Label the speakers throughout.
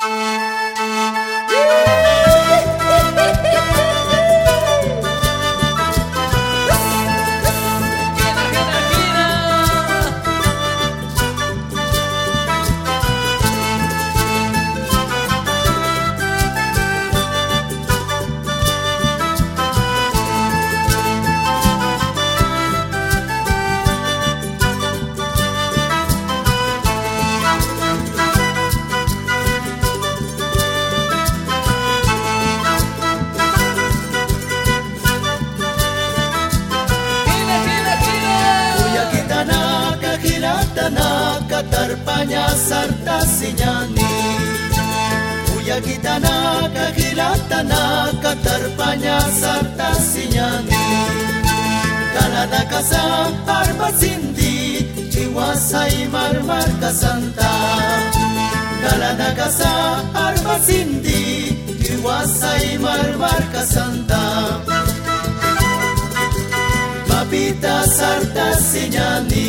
Speaker 1: Tarpaña sarta siñani Uya gitanaka gilatanaka tarpaña sarta siñani Kalada casa arba sindi Chihuasa y marmar casanta Kalada casa arba sindi Chihuasa y marmar casanta Papita sarta siñani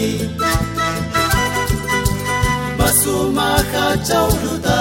Speaker 1: Sumaha chauluta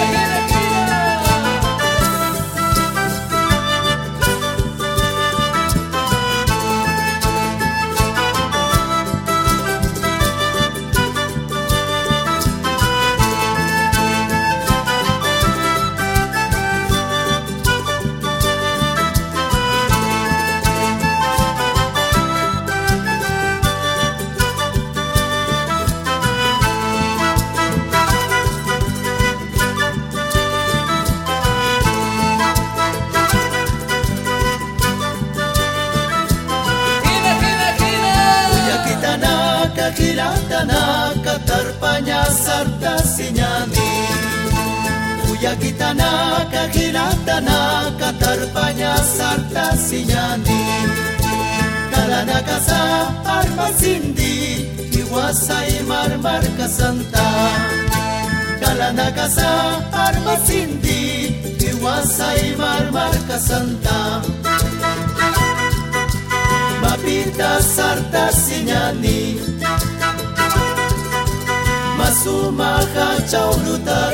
Speaker 1: Gilatanaka tarpaña sarta siñani Uya gitanaka gilatanaka tarpaña sarta siñani Kalana casa arma sindi Iwasa y marmar casanta Kalana casa arma sindi Iwasa y marmar casanta Mapita sarta siñani Masumaha chauluta